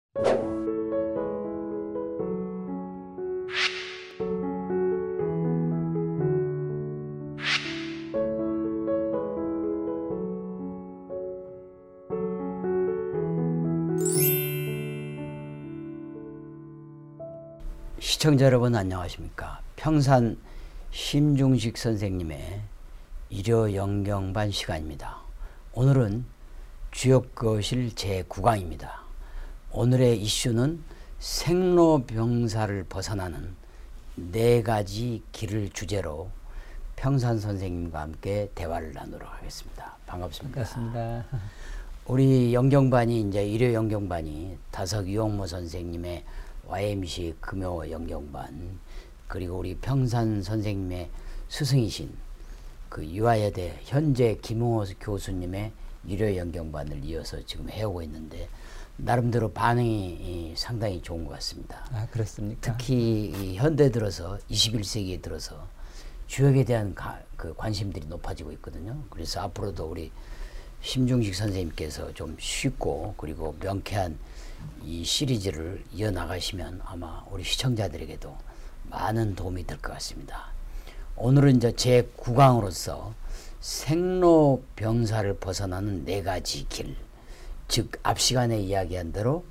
시청자 여러분 안녕하십니까. 평산 심중식 선생님의 일요영경반 시간입니다. 오늘은 주역거실 제9강입니다. 오늘의 이슈는 생로병사를 벗어나는 4가지 길을 주제로 평산 선생님과 함께 대화를 나누도록 하겠습니다. 반갑습니다. 반갑습니다. 우리 영경반이 이제 일요영경반이 다석 유홍모 선생님의 YMC 금요 영경반, 그리고 우리 평산 선생님의 스승이신 그 유아여대 현재 김홍호 교수님의 일요 영경반을 이어서 지금 해오고 있는데 나름대로 반응이 상당히 좋은 것 같습니다. 아, 그렇습니까? 특히 이 현대 들어서 21세기에 들어서 주역에 대한 그 관심들이 높아지고 있거든요. 그래서 앞으로도 우리 심중식 선생님께서 좀 쉽고 그리고 명쾌한 이 시리즈를 이어나가시면 아마 우리 시청자들에게도 많은 도움이 될 것 같습니다. 오늘은 이제 제9강으로서 생로병사를 벗어나는 4가지 길, 즉 앞 시간에 이야기한 대로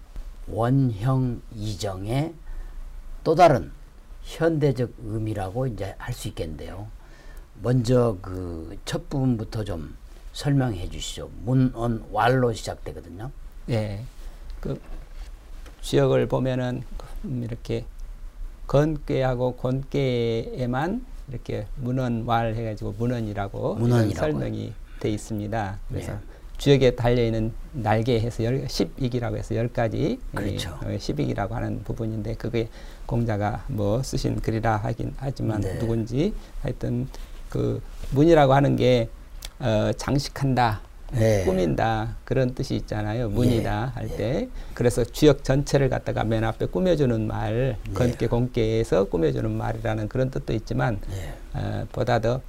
원형 이정의 또 다른 현대적 의미라고 이제 할 수 있겠는데요. 먼저 그 첫 부분부터 좀 설명해 주시죠. 문언왈로 시작되거든요. 예. 그 주역을 보면은 이렇게 건괴하고 곤괴에만 이렇게 문언왈 해가지고 문언이라고 설명이 돼 있습니다. 그래서 주역에 달려 있는 날개에서 10익이라고 해서 10가지 그렇죠. 10익이라고 하는 부분인데 그게 공자가 뭐 쓰신 글이라 하긴 하지만 누군지 하여튼 그 문이라고 하는 게 장식한다. 꾸민다 그런 뜻이 있잖아요. 문이다 할 때. 그래서 주역 전체를 갖다가 맨 앞에 꾸며주는 말, 건깨 공깨에서 꾸며주는 말이라는 그런 뜻도 있지만 보다 더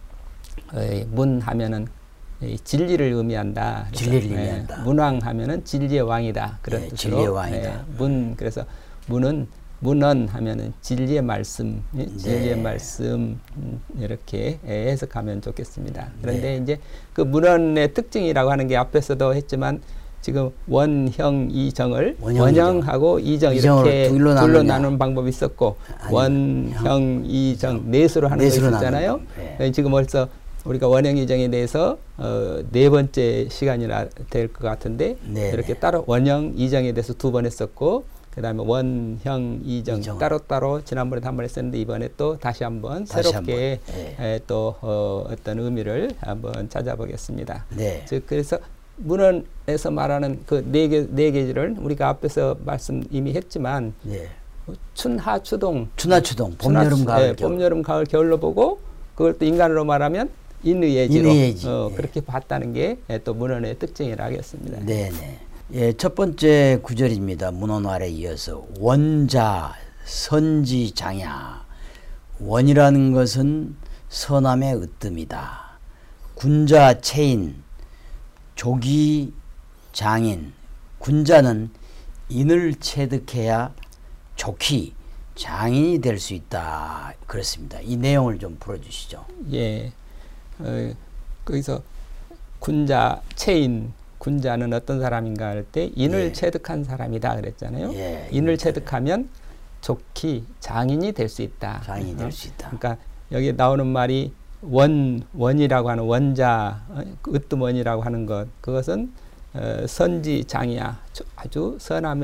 문 하면은 진리를 의미한다. 진리를 의미한다. 문왕 하면은 진리의 왕이다. 그런 뜻으로. 진리의 왕이다. 문 그래서 문은 문언 하면은 진리의 말씀, 진리의 말씀 이렇게 해석하면 좋겠습니다. 그런데 이제 그 문언의 특징이라고 하는 게 앞에서도 했지만 지금 원형 이정을 원형하고 이정 이렇게 둘로 나누는 방법이 있었고 원형 이정 넷으로 하는 것이 있잖아요. 지금 벌써 우리가 원형 이정에 대해서 4번째 시간이나 될 것 같은데 이렇게 따로 원형 이정에 대해서 2번 했었고 그 다음에 원형 이정 따로따로 지난번에도 한 번 했었는데 이번에 또 다시 한번 새롭게 또 어떤 의미를 한번 찾아보겠습니다. 즉 그래서 문헌에서 말하는 그 네 개를 우리가 앞에서 말씀 이미 했지만 춘하 추동 봄 여름 가을 겨울 봄 여름 가을 겨울로 보고 그걸 또 인간으로 말하면 인의예지로 그렇게 봤다는 게 또 문헌의 특징이라 하겠습니다. 네네. 예, 첫 번째 구절입니다. 문언왈에 이어서 원자 선지장야. 원이라는 것은 선함의 으뜸이다. 군자 체인 조기 장인. 군자는 인을 체득해야 좋기 장인이 될 수 있다. 그렇습니다. 이 내용을 좀 풀어주시죠. 예, 거기서 군자 체인 군자는 어떤 사람인가 할 때 인을 체득한 사람이다 그랬잖아요. 인을 체득하면 좋기 장인이 될 수 있다. 장인이 될 수 있다. 그러니까 여기 나오는 말이 원이라고 하는 원자 으뜸원이라고 하는 것 그것은 선지장이야. 아주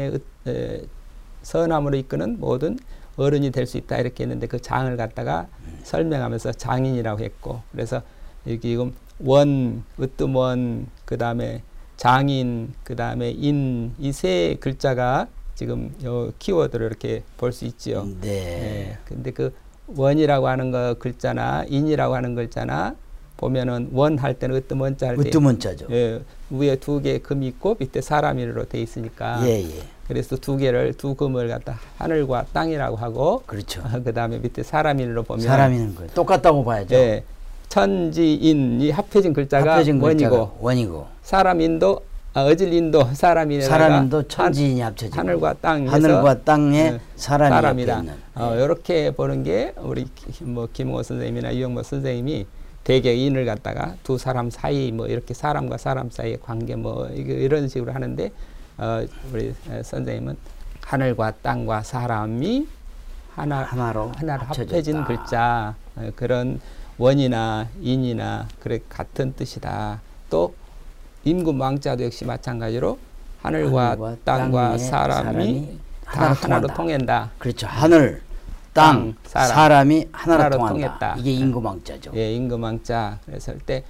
선함으로 이끄는 모든 어른이 될 수 있다 이렇게 했는데 그 장을 갖다가 설명하면서 장인이라고 했고 그래서 여기 지금 원, 으뜸원 그 다음에 장인, 그 다음에 인, 이 세 글자가 지금 요 키워드로 이렇게 볼 수 있지요. 근데 그 원이라고 하는 거 글자나 인이라고 하는 글자나 보면은 원 할 때는 으뜸원자 할 때 으뜸원자죠. 위에 2개의 금이 있고 밑에 사람이로 돼 있으니까 그래서 2개를 두 금을 갖다 하늘과 땅이라고 하고 그렇죠. 그 다음에 밑에 사람인으로 보면 사람이는 거 똑같다고 봐야죠. 천지인이 합해진 글자가 원이고 원이고 사람인도 어질인도 사람이다가 사람인도 천지인이 합쳐지고 하늘과 땅 하늘과 땅에 사람이다. 이렇게 보는 게 우리 뭐 김홍호 선생님이나 이용모 선생님이 대개 인을 갖다가 두 사람 사이 뭐 이렇게 사람과 사람 사이의 관계 뭐 이런 식으로 하는데 우리 선생님은 하늘과 땅과 사람이 하나로 합해진 글자 그런 원이나 인이나 그래 같은 뜻이다. 또 임금왕자도 역시 마찬가지로 하늘과 땅과 사람이 다 하나로 통한다. 그렇죠. 하늘, 땅, 사람이 하나로 통한다. 이게 임금왕자죠. 예, 임금왕자. 그래서 때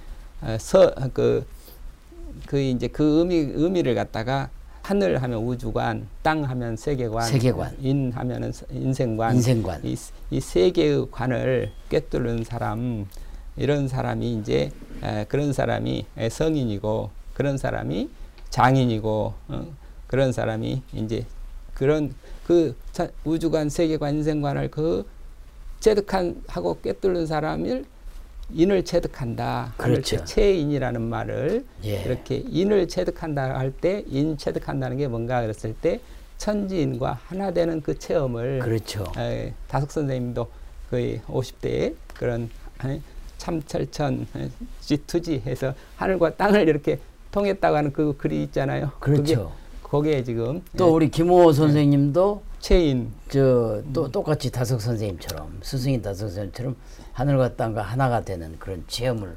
이제 그 의미를 갖다가 하늘 하면 우주관, 땅 하면 세계관, 인 하면은 인생관. 이 세 개의 관을 꿰뚫는 사람, 이런 사람이 이제 그런 사람이 성인이고 그런 사람이 장인이고 그런 사람이 이제 그런 그 우주관, 세계관, 인생관을 그 체득하고 꿰뚫는 사람을 인을 체득한다. 그렇죠. 체인이라는 말을 예. 이렇게 인을 체득한다 할 때 인 체득한다는 게 뭔가 그랬을 때 천지인과 하나 되는 그 체험을 그렇죠. 다석 선생님도 거의 50대에 그런 참철천 지투지해서 하늘과 땅을 이렇게 통했다고 하는 그 글이 있잖아요. 그렇죠. 그게 지금 또 우리 김호 선생님도 체인 또 똑같이 다석 선생님처럼 스승인 다석 선생님처럼 하늘과 땅과 하나가 되는 그런 체험을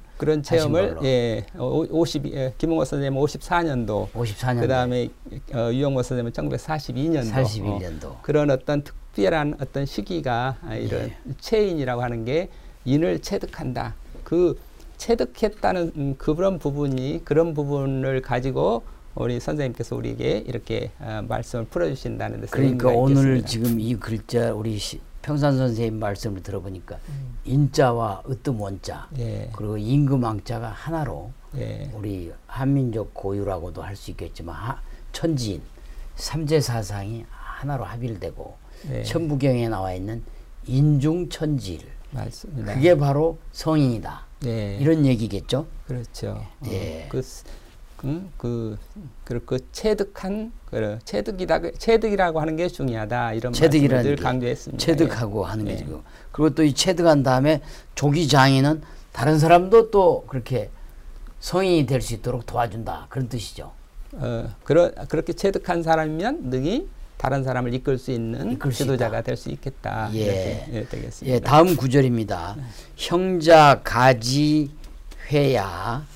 김홍호 선생님은 54년도 그다음에 유영모 선생님은 1942년도 그런 어떤 특별한 어떤 시기가 이런 체인이라고 하는 게 인을 체득한다. 그 체득했다는 그런 부분을 가지고 우리 선생님께서 우리에게 이렇게 말씀을 풀어주신다는 데서 그러니까 오늘 지금 이 글자 우리 평산 선생님 말씀을 들어보니까 인자와 으뜸 원자 그리고 임금왕자가 하나로 우리 한민족 고유라고도 할 수 있겠지만 천지인 삼재사상이 하나로 합일되고 천부경에 나와 있는 인중천지일 맞습니다. 그게 바로 성인이다. 이런 얘기겠죠. 그렇죠. 그 체득한 체득이라고 하는 게 중요하다 이런 말씀을 늘 강조했습니다. 체득하고 하는 게 지금 그리고 또 이 체득한 다음에 조기 장인은 다른 사람도 또 그렇게 성인이 될 수 있도록 도와준다 그런 뜻이죠. 그렇게 체득한 사람이면 능히 다른 사람을 이끌 수 있는 지도자가 될 수 있겠다. 이렇게 되겠습니다. 다음 구절입니다. 형자가지회야.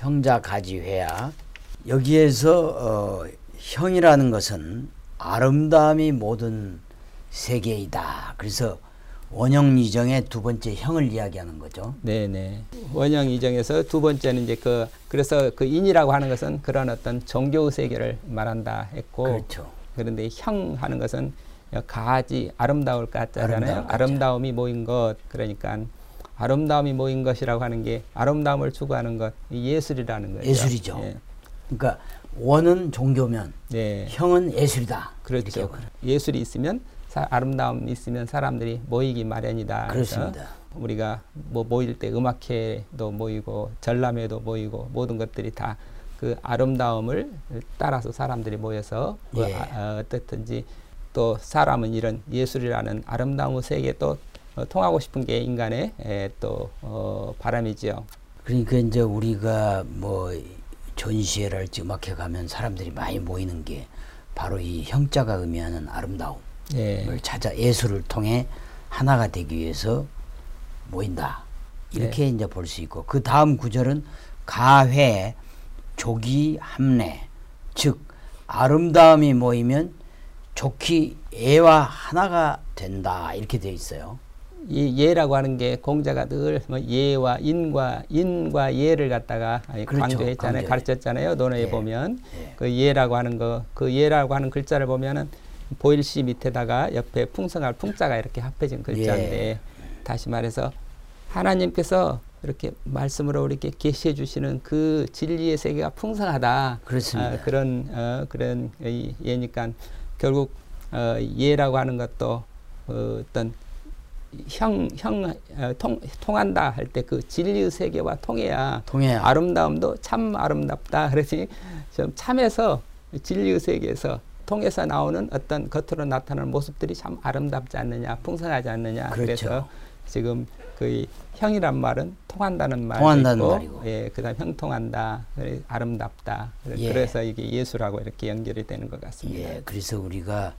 여기에서 형이라는 것은 아름다움이 모든 세계이다. 그래서 원형이정의 두 번째 형을 이야기하는 거죠. 네네. 원형이정에서 두 번째는 이제 그래서 그 인이라고 하는 것은 그런 어떤 종교 세계를 말한다 했고. 그렇죠. 그런데 형 하는 것은 가지 아름다울 가짜잖아요. 아름다움이 모인 것. 그러니까 아름다움이 모인 것이라고 하는 게 아름다움을 추구하는 것, 예술이라는 거죠. 예술이죠. 그러니까 원은 종교면 형은 예술이다. 그렇죠. 예술이 있으면 아름다움이 있으면 사람들이 모이기 마련이다. 그렇습니다. 우리가 뭐 모일 때 음악회도 모이고 전람회도 모이고 모든 것들이 다 그 아름다움을 따라서 사람들이 모여서 어떻든지 또 사람은 이런 예술이라는 아름다운 세계에 또 통하고 싶은 게 인간의 또 바람이죠. 그러니까 이제 우리가 뭐 전시회랄지 음악회 가면 사람들이 많이 모이는 게 바로 이 형자가 의미하는 아름다움을 찾아 예술을 통해 하나가 되기 위해서 모인다. 이렇게 이제 볼 수 있고 그 다음 구절은 가회 조기 함내 즉 아름다움이 모이면 좋기 애와 하나가 된다 이렇게 되어 있어요. 이 예라고 하는 게 공자가 늘 뭐 예와 인과 예를 갖다가 강조했잖아요. 가르쳤잖아요. 논어에 보면 그 예라고 하는 거, 그 예라고 하는 글자를 보면은 보일시 밑에다가 옆에 풍성할 풍자가 이렇게 합해진 글자인데 다시 말해서 하나님께서 이렇게 말씀으로 이렇게 계시해 주시는 그 진리의 세계가 풍성하다. 그렇습니다. 그런 예니까 결국 예라고 하는 것도 어떤 통한다 할 때 그 진리의 세계와 통해야 아름다움도 참 아름답다. 그러니 좀 참에서 진리의 세계에서 통해서 나오는 어떤 겉으로 나타나는 모습들이 참 아름답지 않느냐, 풍성하지 않느냐. 그렇죠. 그래서 지금 그 형이란 말은 통한다는 말이 있고, 예, 그다음 형통한다, 아름답다. 예. 그래서 이게 예수라고 이렇게 연결이 되는 것 같습니다. 예, 그래서 우리가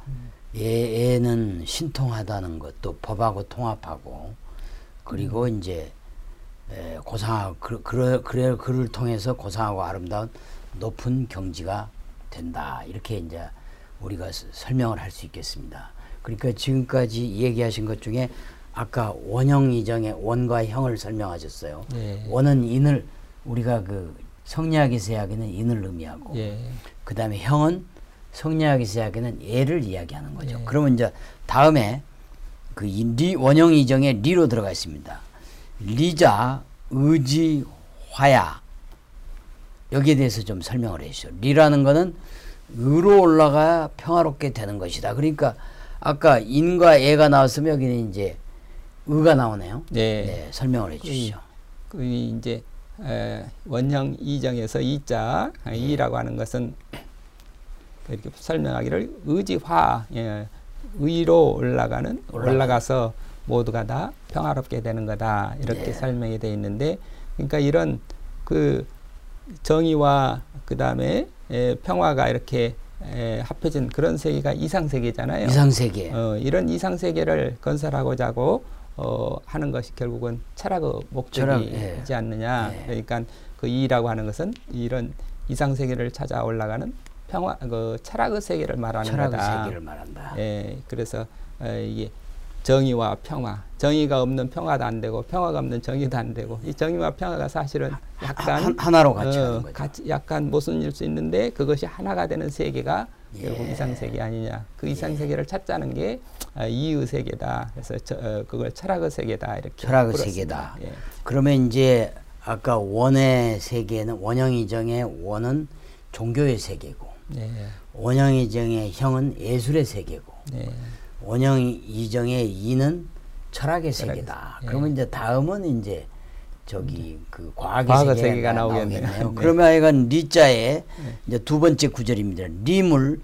애는 신통하다는 것도 법하고 통합하고 그리고 이제 고상하고 그래 그를 통해서 고상하고 아름다운 높은 경지가 된다. 이렇게 이제 우리가 설명을 할 수 있겠습니다. 그러니까 지금까지 얘기하신 것 중에 아까 원형 이정의 원과 형을 설명하셨어요. 예. 원은 인을 우리가 그 성리학에서 이야기는 인을 의미하고 예. 그다음에 형은 성리학에서 이야기는 예를 이야기하는 거죠. 예. 그러면 이제 다음에 그 원형 이정에 리로 들어가 있습니다. 리자, 의지, 화야 여기에 대해서 좀 설명을 해주시죠. 리라는 거는 의로 올라가야 평화롭게 되는 것이다. 그러니까 아까 인과 예가 나왔으면 여기는 이제 의가 나오네요. 네. 네, 설명을 해주시죠. 그 이제 원형 이정에서 이자 이라고 하는 것은 이렇게 설명하기를 의지화, 예, 의로 올라가서 모두가 다 평화롭게 되는 거다 이렇게 네. 설명이 되어 있는데, 그러니까 이런 그 정의와 그 다음에 평화가 이렇게 합해진 그런 세계가 이상세계잖아요. 이상세계. 이런 이상세계를 건설하고자 하고 하는 것이 결국은 철학의 목적이지 않느냐. 예. 그러니까 그 이라고 하는 것은 이런 이상세계를 찾아 올라가는 평화, 그 철학의 세계를 말하는 거다. 철학의 세계를 말한다. 예, 그래서 이게 정의와 평화, 정의가 없는 평화도 안 되고 평화가 없는 정의도 안 되고, 이 정의와 평화가 사실은 약간 하나로 같이 하는 거죠. 약간 모순일 수 있는데 그것이 하나가 되는 세계가 예. 결국 이상세계 아니냐. 그 이상세계를 찾자는 게 이의 세계다. 그래서 그걸 철학의 세계다 이렇게 철학의 풀었습니다. 세계다. 예. 그러면 이제 아까 원의 세계는 원형 이정의 원은 종교의 세계고, 네. 원형 이정의 형은 예술의 세계고, 네. 원형 이정의 이는 철학의 세계다. 예. 그러면 이제 다음은 이제 저기 그 과학의 과학의 세계가 세계가 나오겠네요. 네. 그러면 하여간 리자의 이제 두 번째 구절입니다. 리물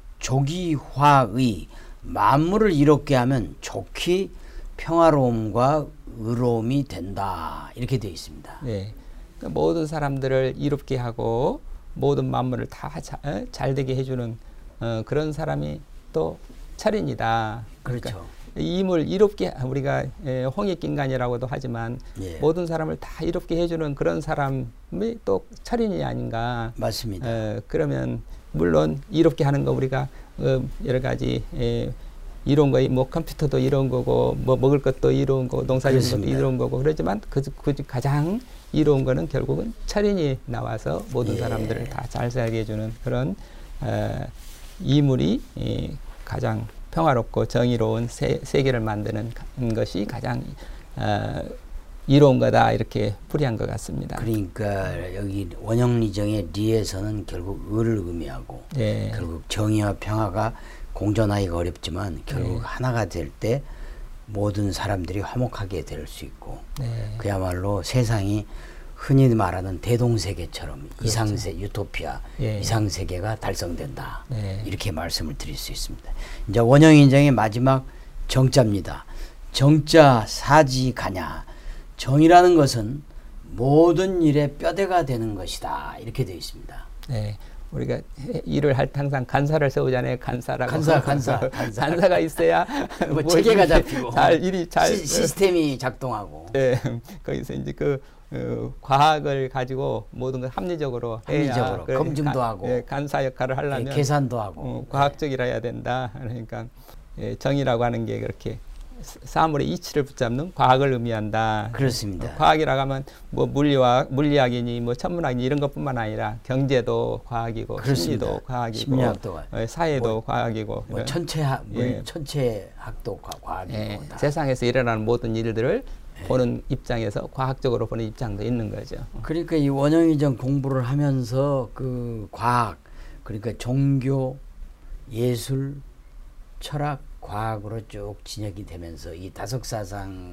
조기화의 만물을 이롭게 하면 좋기 평화로움과 의로움이 된다. 이렇게 되어 있습니다. 네. 그러니까 모든 사람들을 이롭게 하고 모든 만물을 다 잘 되게 해주는 그런 사람이 또 철인이다. 그렇죠. 그러니까 임을 이롭게 우리가 홍익인간이라고도 하지만 예. 모든 사람을 다 이롭게 해주는 그런 사람이 또 철인이 아닌가. 맞습니다. 그러면 물론 이롭게 하는 거 우리가 여러 가지 이로운 거, 뭐 컴퓨터도 이로운 거고, 뭐 먹을 것도 이로운 거고, 농사짓는 것도 이로운 거고, 그렇지만 그 가장 이로운 거는 결국은 철인이 나와서 모든 예. 사람들을 다 잘 살게 해주는 그런 이물이 가장 평화롭고 정의로운 세계를 만드는 것이 가장 이로운 거다 이렇게 풀이한 것 같습니다. 그러니까 여기 원형리정의 리에서는 결국 의를 의미하고 네. 결국 정의와 평화가 공존하기가 어렵지만 결국 네. 하나가 될 때 모든 사람들이 화목하게 될 수 있고 네. 그야말로 세상이 흔히 말하는 대동세계처럼 그렇죠. 이상세 유토피아 예. 이상세계가 달성된다. 네. 이렇게 말씀을 드릴 수 있습니다. 이제 원형인정의 마지막 정자입니다. 정자 사지 가냐. 정이라는 것은 모든 일의 뼈대가 되는 것이다. 이렇게 되어 있습니다. 네. 우리가 일을 할 때 항상 간사를 세우잖아요. 간사라고. 간사가 있어야 뭐 체계가 잡히고 일이 잘 시스템이 작동하고. 네. 거기서 이제 그 과학을 가지고 모든 걸 합리적으로 해야 검증도 하고 간사 역할을 하려면 계산도 하고 과학적이라 해야 된다. 그러니까 정의라고 하는 게 그렇게 사물의 이치를 붙잡는 과학을 의미한다. 그렇습니다. 과학이라고 하면 뭐 물리학이니 뭐 천문학이니 이런 것뿐만 아니라 경제도 과학이고 그렇습니다. 심리도 과학이고 심리학도 사회도 과학이고 뭐 천체학도 과학이고 세상에서 일어나는 모든 일들을 보는 입장에서 과학적으로 보는 입장도 있는 거죠. 그러니까 이 원형이정 공부를 하면서 그 과학 그러니까 종교, 예술, 철학, 과학으로 쭉 진역이 되면서 이 다석사상의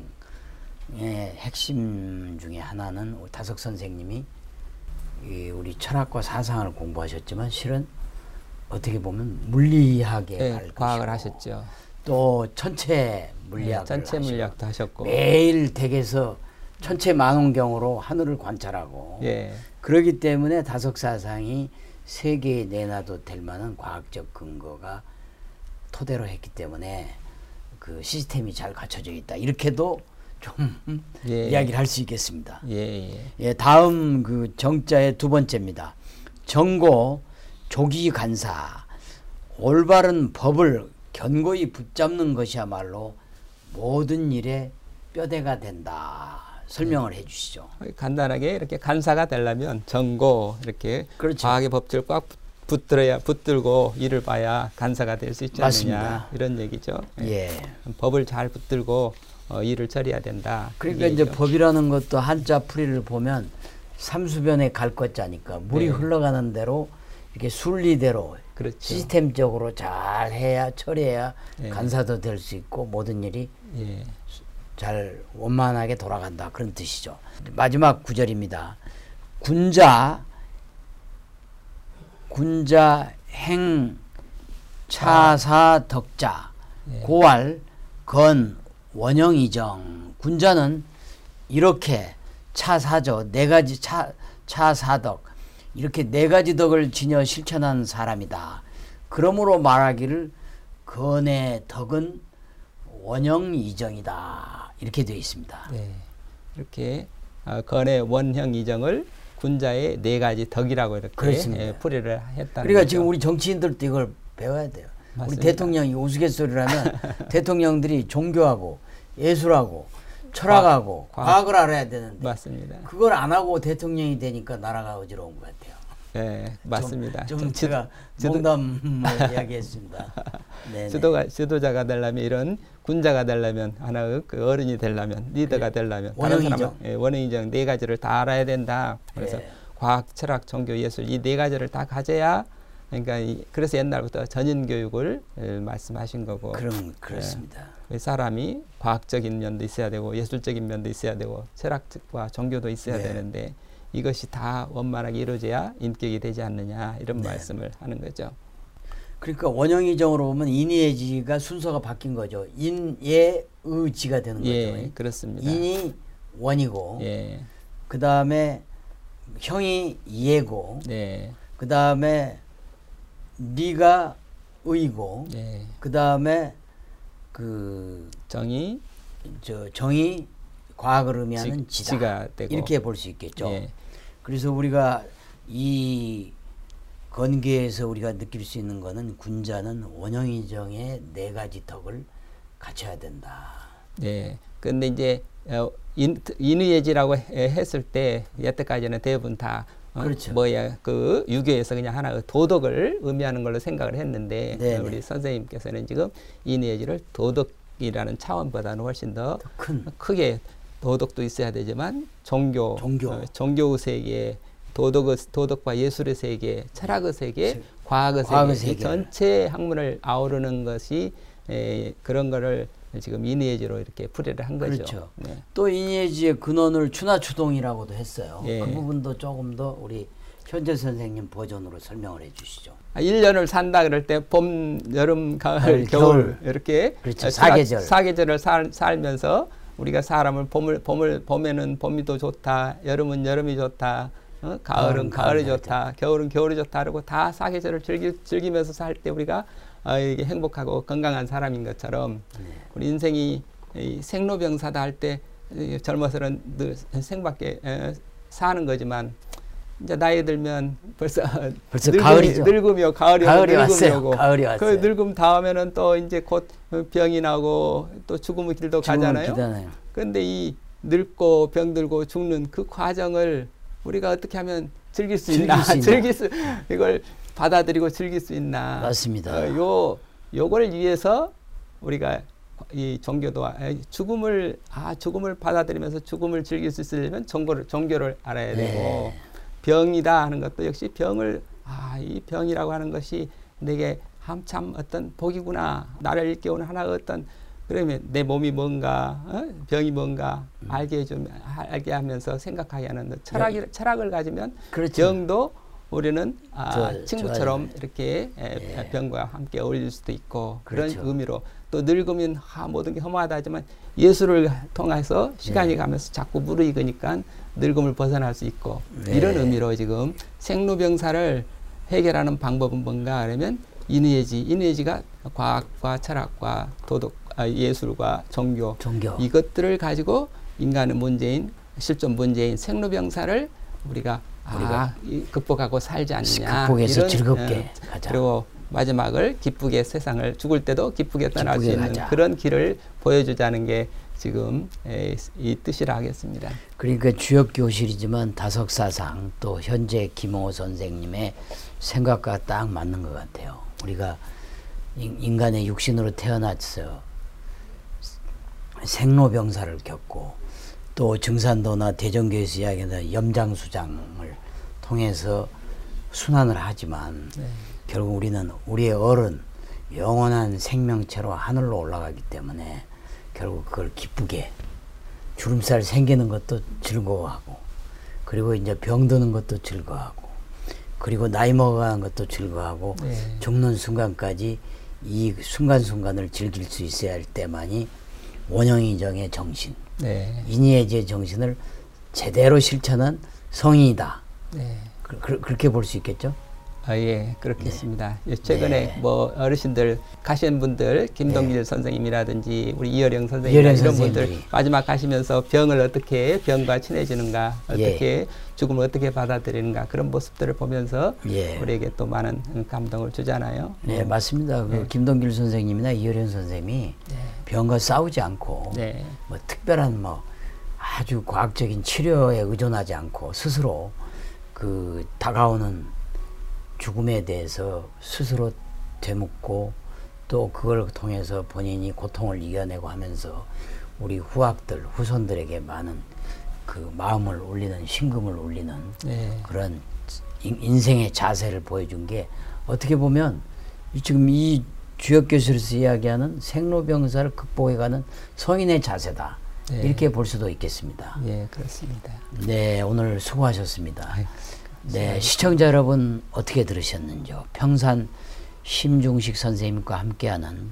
핵심 중에 하나는 다석 선생님이 우리 철학과 사상을 공부하셨지만 실은 어떻게 보면 물리학에 갈 과학을 것이고 하셨죠. 또 천체 물리학을 천체 물리학도 하셨고 매일 댁에서 천체 망원경으로 하늘을 관찰하고 그러기 때문에 다석사상이 세계에 내놔도 될 만한 과학적 근거가 토대로 했기 때문에 그 시스템이 잘 갖춰져 있다. 이렇게도 좀 이야기를 할 수 있겠습니다. 다음 그 정자의 두 번째입니다. 정고 조기 간사 올바른 법을 견고히 붙잡는 것이야말로 모든 일의 뼈대가 된다. 설명을 해주시죠. 간단하게 이렇게 간사가 되려면 정고 이렇게 그렇죠. 과학의 법칙을 꽉 붙들고 일을 봐야 간사가 될 수 있지 않느냐 이런 얘기죠. 법을 잘 붙들고 일을 처리해야 된다. 그러니까 이제 법이라는 것도 한자 풀이를 보면 삼수변에 갈 것자니까 물이 흘러가는 대로 이렇게 순리대로 그렇죠. 시스템적으로 잘 해야 처리해야 간사도 될 수 있고 모든 일이 잘 원만하게 돌아간다 그런 뜻이죠. 마지막 구절입니다. 군자 행 차사 덕자 고알 건 원형이정. 군자는 이렇게 차사죠. 네 가지 차사덕 이렇게 네 가지 덕을 지녀 실천한 사람이다. 그러므로 말하기를 건의 덕은 원형이정이다. 이렇게 되어 있습니다. 이렇게 건의 원형이정을 군자의 네 가지 덕이라고 이렇게 풀이를 했다는 그러니까 거죠. 지금 우리 정치인들도 이걸 배워야 돼요. 맞습니다. 우리 대통령이 우스갯소리를 하면 대통령들이 종교하고 예술하고 철학하고 과학을 알아야 되는데 맞습니다. 그걸 안 하고 대통령이 되니까 나라가 어지러운 것 같아요. 네, 맞습니다. 좀 제가 농담을 이야기했습니다. 지도자가 되려면 이런 군자가 되려면 하나의 그 어른이 되려면 리더가 되려면 원형이정 원형이정 네 가지를 다 알아야 된다. 그래서 과학, 철학, 종교, 예술 이 네 가지를 다 가져야 그러니까 그래서 옛날부터 전인 교육을 말씀하신 거고. 그렇습니다. 사람이 과학적인 면도 있어야 되고 예술적인 면도 있어야 되고 철학과 종교도 있어야 되는데 이것이 다 원만하게 이루어져야 인격이 되지 않느냐 이런 말씀을 하는 거죠. 그러니까 원형이정으로 보면 인예지가 순서가 바뀐 거죠. 인예의지가 되는 거죠. 그렇습니다. 인이 원이고 그 다음에 형이 예고 그 다음에 리가 의고 그 다음에 그 정이 과학을 의미하는 지가 되고 이렇게 볼 수 있겠죠. 그래서 우리가 이 건기에서 우리가 느낄 수 있는 거는 군자는 원형이정의 네 가지 덕을 갖춰야 된다. 근데 이제 인의예지라고 했을 때 여태까지는 대부분 다 그 유교에서 그냥 하나의 도덕을 의미하는 걸로 생각을 했는데 우리 선생님께서는 지금 인의예지를 도덕이라는 차원보다는 훨씬 더 크게 도덕도 있어야 되지만 종교의 세계, 도덕과 예술의 세계, 철학의 세계, 과학의 세계 전체 학문을 아우르는 것이 그런 거를 지금 인의예지로 이렇게 풀이를 한 거죠. 또 인의예지의 근원을 추나추동이라고도 했어요. 그 부분도 조금 더 우리 현재 선생님 버전으로 설명을 해 주시죠. 1년을 산다 그럴 때 봄, 여름, 가을, 겨울 이렇게 사계절을 살면서 우리가 사람을 봄에는 봄이 더 좋다, 여름은 여름이 좋다, 가을은 가을이 좋다, 겨울은 겨울이 좋다 그러고 다 사계절을 즐기면서 살 때 우리가 이게 행복하고 건강한 사람인 것처럼 우리 인생이 생로병사다 할 때 젊어서는 늘 생밖에 사는 거지만 이제 나이 들면 벌써 가을이죠. 늙으며 가을이 왔어요. 가을이 왔어요. 그 늙음 다음에는 또 이제 곧 병이 나고 또 죽음의 길도 가잖아요. 그런데 이 늙고 병들고 죽는 그 과정을 우리가 어떻게 하면 즐길 수 있나? 이걸 받아들이고 즐길 수 있나? 맞습니다. 요걸 위해서 우리가 이 종교도 죽음을 받아들이면서 죽음을 즐길 수 있으려면 종교를 알아야 되고 병이다 하는 것도 역시 병을 이 병이라고 하는 것이 내게 참 어떤 복이구나. 나를 일깨우는 하나의 어떤 그러면 내 몸이 뭔가 병이 뭔가 알게 하면서 생각하게 하는 철학을 가지면 그렇죠. 병도 우리는 친구처럼 좋아요. 이렇게 병과 함께 어울릴 수도 있고 그렇죠. 그런 의미로 또 늙으면 모든 게 허무하다 하지만 예수를 통해서 시간이 가면서 자꾸 무르익으니까 늙음을 벗어날 수 있고 이런 의미로 지금 생로병사를 해결하는 방법은 뭔가 하면 인의예지가 과학과 철학과 도덕, 예술과 종교 이것들을 가지고 인간의 문제인 실존 문제인 생로병사를 우리가 극복하고 살지 않느냐. 극복해서 이런, 즐겁게 가자. 그리고 마지막을 기쁘게 세상을 죽을 때도 기쁘게 떠날 수 있는 가자. 그런 길을 보여주자는 게 지금 이 뜻이라 하겠습니다. 그러니까 주역 교실이지만 다석사상 또 현재 김홍호 선생님의 생각과 딱 맞는 것 같아요. 우리가 인간의 육신으로 태어나서 생로병사를 겪고 또 증산도나 대전교에서 이야기하는 염장수장을 통해서 순환을 하지만 결국 우리는 우리의 어른 영원한 생명체로 하늘로 올라가기 때문에 결국 그걸 기쁘게 주름살 생기는 것도 즐거워하고 그리고 이제 병드는 것도 즐거워하고 그리고 나이 먹어가는 것도 즐거워하고 죽는 순간까지 이 순간순간을 즐길 수 있어야 할 때만이 원형이정의 정신, 인의예지의 정신을 제대로 실천한 성인이다. 그렇게 볼 수 있겠죠? 예, 그렇겠습니다. 최근에 뭐 어르신들 가시는 분들 김동길 선생님이라든지 우리 이어령 선생님 이런 분들 마지막 가시면서 병과 친해지는가 어떻게 죽음을 어떻게 받아들이는가 그런 모습들을 보면서 우리에게 또 많은 감동을 주잖아요. 네, 맞습니다. 그 김동길 선생님이나 이어령 선생님이 병과 싸우지 않고 뭐 특별한 뭐 아주 과학적인 치료에 의존하지 않고 스스로 그 다가오는 죽음에 대해서 스스로 되묻고 또 그걸 통해서 본인이 고통을 이겨내고 하면서 우리 후손들에게 많은 그 마음을 울리는 심금을 울리는 그런 인생의 자세를 보여준 게 어떻게 보면 지금 이 주역교실에서 이야기하는 생로병사를 극복해가는 성인의 자세다. 이렇게 볼 수도 있겠습니다. 예, 그렇습니다. 네, 오늘 수고하셨습니다. 네, 시청자 여러분 어떻게 들으셨는지요? 평산 심중식 선생님과 함께하는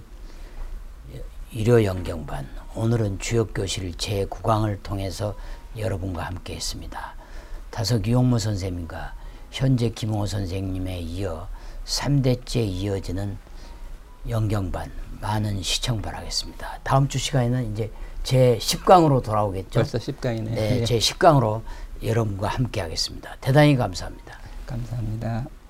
일요영경반 오늘은 주역교실 제9강을 통해서 여러분과 함께했습니다. 다석 유용모 선생님과 현재 김홍호 선생님에 이어 3대째 이어지는 영경반 많은 시청 바라겠습니다. 다음 주 시간에는 이제 제10강으로 돌아오겠죠? 벌써 10강이네요. 네, 제10강으로 여러분과 함께 하겠습니다. 대단히 감사합니다. 감사합니다.